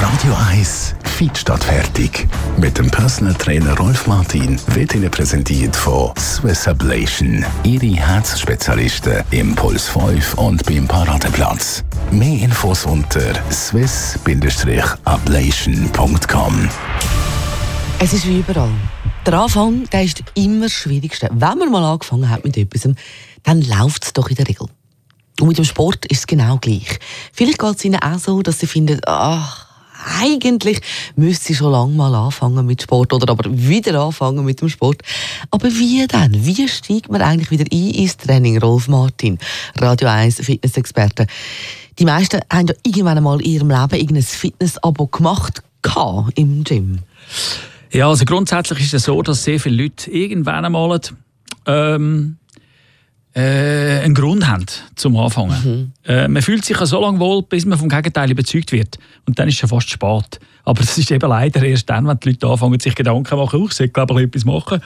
Radio 1 Fit statt fertig. Mit dem Personal Trainer Rolf Martin wird Ihnen präsentiert von Swiss Ablation. Ihre Herzspezialisten im Puls 5 und beim Paradeplatz. Mehr Infos unter swiss-ablation.com. Es ist wie überall. Der Anfang, der ist immer das Schwierigste. Wenn man mal angefangen hat mit etwas, dann läuft es doch in der Regel. Und mit dem Sport ist es genau gleich. Vielleicht geht es Ihnen auch so, dass Sie finden, eigentlich müsste Sie schon lange mal anfangen mit Sport oder aber wieder anfangen mit dem Sport. Aber wie denn? Wie steigt man eigentlich wieder ein ins Training? Rolf Martin, Radio 1 Fitness-Experte. Die meisten haben ja irgendwann einmal in ihrem Leben irgendein Fitness-Abo gemacht im Gym. Ja, also grundsätzlich ist es so, dass sehr viele Leute irgendwann einmal einen Grund haben zum Anfangen. Man fühlt sich ja so lange wohl, bis man vom Gegenteil überzeugt wird. Und dann ist es schon fast spät. Aber das ist eben leider erst dann, wenn die Leute anfangen, sich Gedanken zu machen, ich sollte glaube ich etwas machen.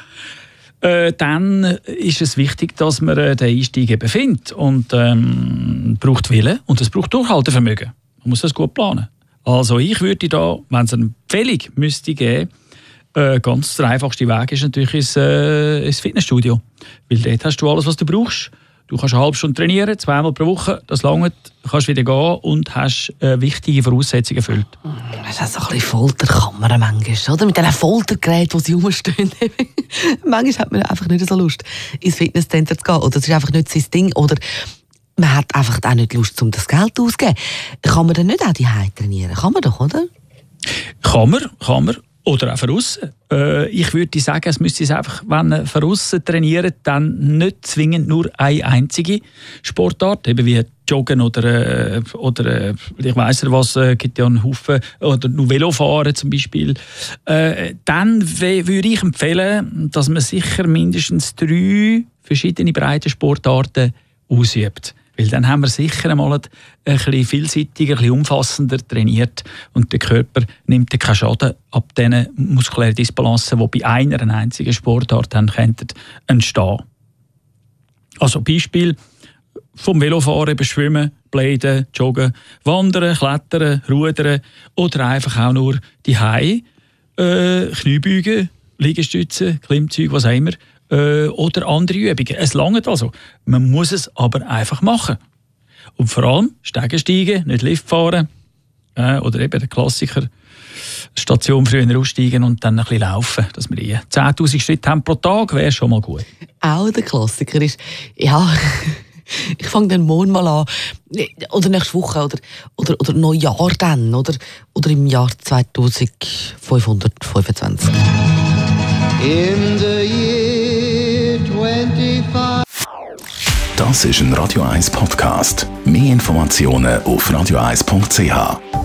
Dann ist es wichtig, dass man den Einstieg eben findet. Und braucht Willen und es braucht Durchhaltevermögen. Man muss das gut planen. Also ich würde da, wenn es eine Empfehlung müsste geben, ganz der einfachste Weg ist natürlich ins Fitnessstudio. Weil dort hast du alles, was du brauchst. Du kannst eine halbe Stunde trainieren, 2-mal pro Woche, das langt, kannst wieder gehen und hast wichtige Voraussetzungen erfüllt. Das ist so ein bisschen Folterkammer manchmal, oder? Mit diesen Foltergeräten, die sie rumstehen. Manchmal hat man einfach nicht so Lust, ins Fitnesscenter zu gehen. Oder es ist einfach nicht sein Ding. Oder man hat einfach auch nicht Lust, um das Geld auszugeben. Kann man dann nicht auch daheim trainieren? Kann man doch, oder? Kann man. Oder auch von aussen. Ich würde sagen, es müsste es einfach, wenn man von aussen trainiert, dann nicht zwingend nur eine einzige Sportart, eben wie Joggen oder ich weiss nicht was, gibt ja einen Haufen, oder nur Velofahren zum Beispiel. Dann würde ich empfehlen, dass man sicher mindestens 3 verschiedene breite Sportarten ausübt. Weil dann haben wir sicher einmal ein bisschen vielseitiger, ein bisschen umfassender trainiert und der Körper nimmt keinen Schaden ab diesen muskulären Disbalancen, die bei einer einzigen Sportart dann entstehen. Also Beispiel vom Velofahren über Schwimmen, Bläden, Joggen, Wandern, Klettern, Rudern oder einfach auch nur die Kniebeugen, Liegestützen, Klimmzüge, was auch immer. Oder andere Übungen. Es langt also. Man muss es aber einfach machen. Und vor allem Stege steigen, nicht Lift fahren. Oder eben der Klassiker, Station früher aussteigen und dann ein bisschen laufen. Dass wir 10'000 Schritte haben pro Tag, wäre schon mal gut. Auch der Klassiker ist, ja, ich fange dann morgen mal an. Oder nächste Woche oder Neujahr dann. Oder im Jahr 2525. In the year 25. Das ist ein Radio 1 Podcast. Mehr Informationen auf radio1.ch.